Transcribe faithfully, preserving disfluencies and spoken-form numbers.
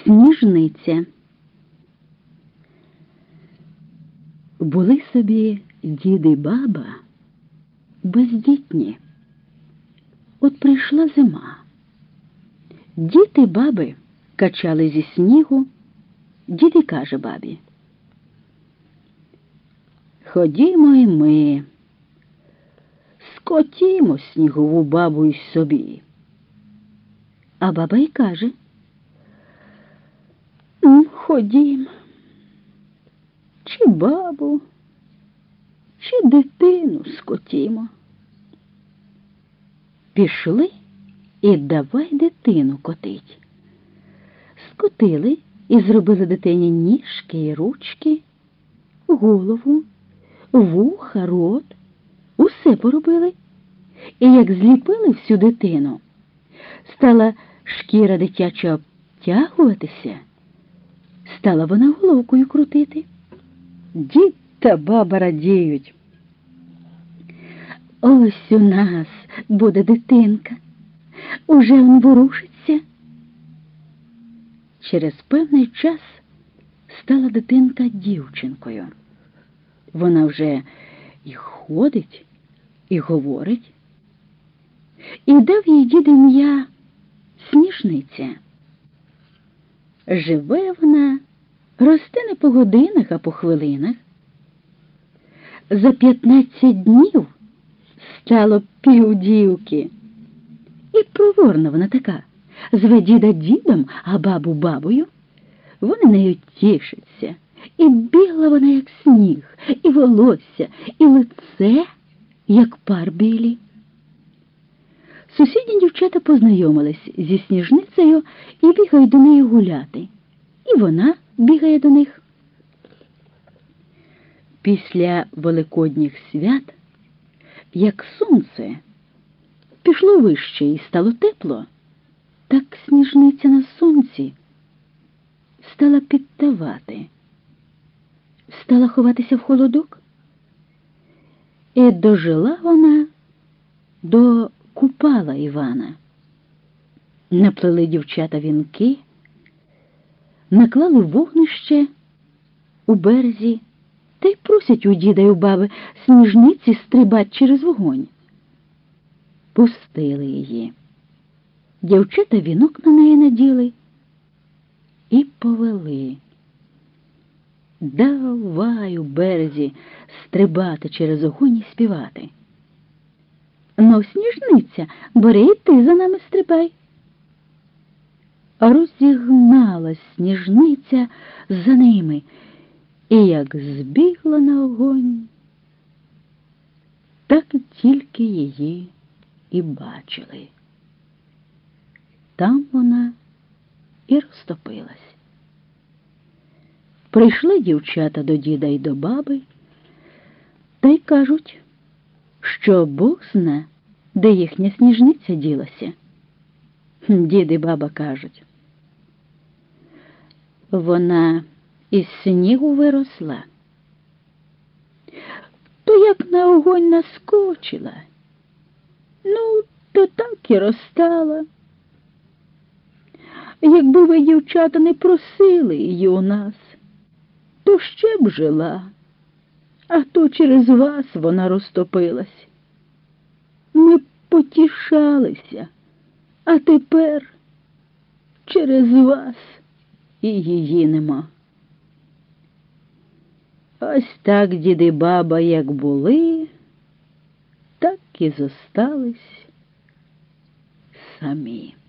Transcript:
Сніжниця. Були собі дід і баба бездітні. От прийшла зима. Дід і баби качали зі снігу. Дід і каже бабі: ходімо і ми, скотімо снігову бабу й собі. А баба й каже: ну, ходім, чи бабу, чи дитину скотімо. Пішли і давай дитину котить. Скотили і зробили дитині ніжки і ручки, голову, вуха, рот, усе поробили. І як зліпили всю дитину, стала шкіра дитяча обтягуватися, стала вона головкою крутити. Дід та баба радіють: ось у нас буде дитинка, уже он ворушиться. Через певний час стала дитинка дівчинкою. Вона вже і ходить, і говорить. І дав їй дід ім'я Сніжниця. Живе вона, росте не по годинах, а по хвилинах. За п'ятнадцять днів стало півдівки. І проворна вона така. Зве діда дідом, а бабу бабою. Вони нею тішаться. І бігла вона, як сніг, і волосся, і лице, як пар білі. Сусідні дівчата познайомились зі Сніжницею і бігають до неї гуляти. І вона бігає до них. Після великодніх свят, як сонце пішло вище і стало тепло, так Сніжниця на сонці стала підтавати, стала ховатися в холодок. І дожила вона до Купала Івана. Наплели дівчата вінки, наклали вогнище у березі та й просять у діда й у баби Сніжниці стрибать через вогонь. Пустили її. Дівчата вінок на неї наділи і повели. Давай у березі стрибати через огонь і співати. Ну, Сніжниця, бери і ти за нами стрибай. Розігналась Сніжниця за ними, і як збігла на огонь, так тільки її і бачили. Там вона і розтопилась. Прийшли дівчата до діда й до баби, та й кажуть, що Бог зна, де їхня Сніжниця ділася. Дід і баба кажуть: вона із снігу виросла. То як на огонь наскочила, ну, то так і розстала. Якби ви, дівчата, не просили її у нас, то ще б жила, а то через вас вона розтопилась. Ми б потішалися, а тепер через вас і її нема. Ось так дід і баба як були, так і зостались самі.